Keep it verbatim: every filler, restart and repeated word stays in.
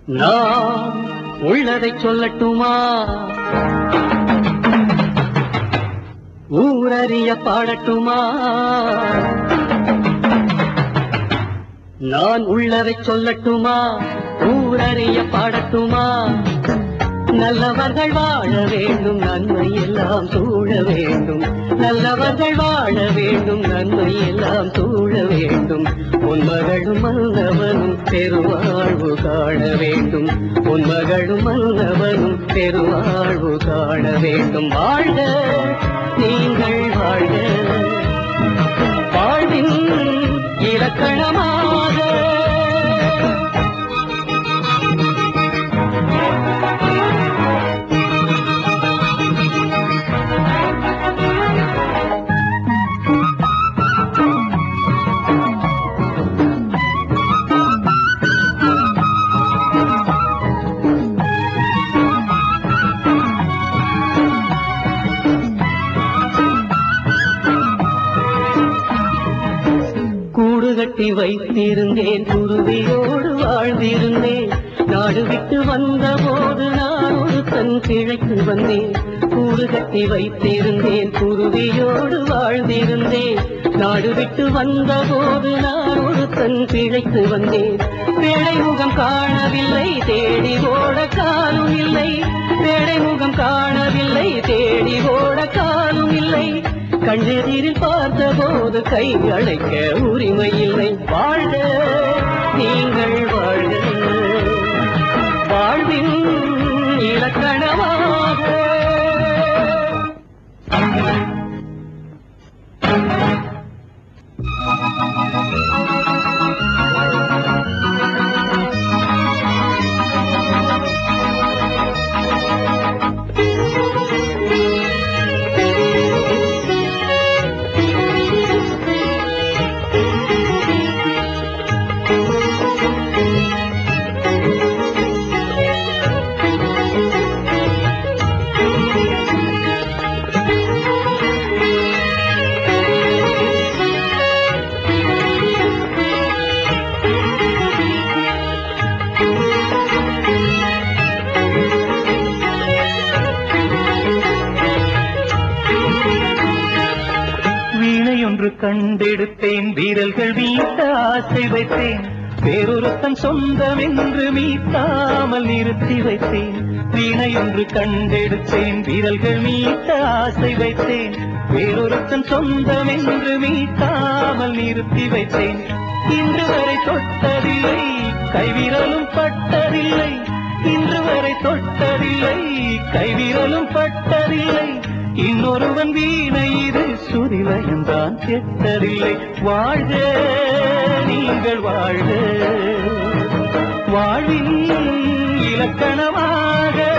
நான் உள்ளதை சொல்லட்டுமா, ஊரறிய பாடட்டுமா, நான் உள்ளதை சொல்லட்டுமா, ஊரறிய பாடட்டுமா, நல்லவர்கள் வாழ வேண்டும் நன்மை எல்லாம் சூழ வேண்டும், நல்லவர்கள் வாழ வேண்டும் நன்மை எல்லாம் சூழ வேண்டும், உன்மகளும் மன்னவனும் பெருவாழ்வு காண வேண்டும், உன்மகளும் மன்னவனும் பெருவாழ்வு காண வேண்டும். வாழ்க நீங்கள் வாழ்க, வாழ்வின் இலக்கணமாக கட்டி வைத்திருந்தேன், குருவியோடு வாழ்ந்திருந்தேன், நாடு விட்டு வந்த போது நான் ஒரு தன் கிழக்கு வந்தேன். கூடு கட்டி வைத்திருந்தேன், குருவியோடு வாழ்ந்திருந்தேன், நாடு விட்டு வந்த போது நான் ஒரு தன் கிழக்கு வந்தேன். வேளை முகம் காணவில்லை, தேடி ஓட காலும் இல்லை, வேளை முகம் காணவில்லை, தேடி ஓட காலும் இல்லை, கண்ணெதிரில் பார்த்த போது கை அழைக்க உரிமை இல்லை. வாழ்க நீங்கள் வாழ்க, வாழ்வின் இலக்கணமாக கண்டெடுத்தேன், வீரல்கள் மீட்ட ஆசை வைத்தேன், வேறொருத்தன் சொந்தம் என்று மீட்டாமல் நிறுத்தி வைத்தேன். வீணை ஒன்று கண்டெடுத்தேன், வீரல்கள் மீட்ட ஆசை வைத்தேன், வேறொருத்தன் சொந்தம் என்று மீட்டாமல் நிறுத்தி வைத்தேன். இன்று வரை தொட்டதில்லை, கைவிரலும் பட்டதில்லை, இன்று வரை தொட்டதில்லை, கைவிரலும் பட்டதில்லை, இன்னொருவன் வீணை இது சுரிலயம்தான் கெட்டதில்லை. வாழ்க நீங்கள் வாழ்க, வாழ்வின் இலக்கணமாக